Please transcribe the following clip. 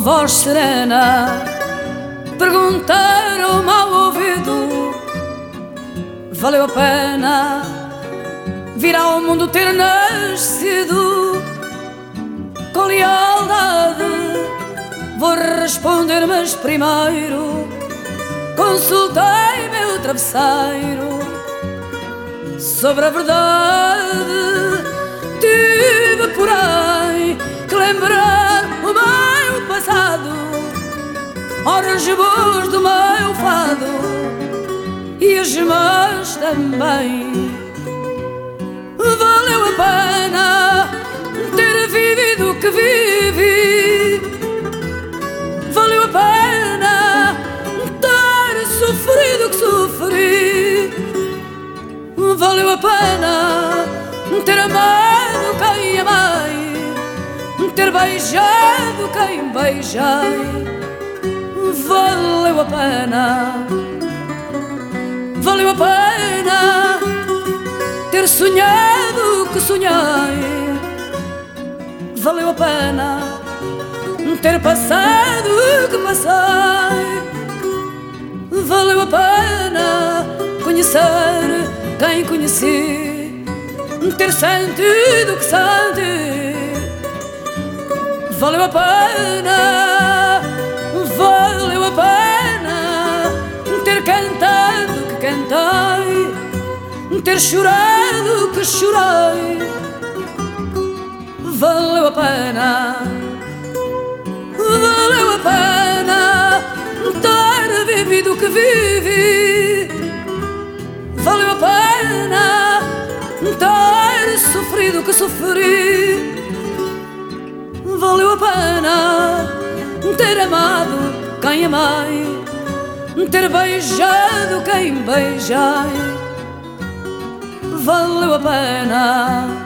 voz serena perguntar ao mau ouvido: valeu a pena vir ao mundo ter nascido? Com lealdade vou responder, mas primeiro consultei meu travesseiro. Sobre a verdade tive, porém, que lembrar o meu passado, horas boas do meu fado e as más também. Valeu a pena ter vivido o que vivi, valeu a pena ter sofrido o que sofri, valeu a pena ter amado quem amei, ter beijado quem beijei. Valeu a pena, valeu a pena ter sonhado o que sonhei, valeu a pena ter passado o que passei, valeu a pena conhecer quem conheci, ter sentido o que senti. Valeu a pena, valeu a pena ter cantado o que cantei, ter chorado o que chorei. Valeu a pena, valeu a pena ter vivido o que vivi, valeu a pena ter sofrido o que sofri, valeu a pena ter amado quem amei, ter beijado quem beijei. Valeu a pena.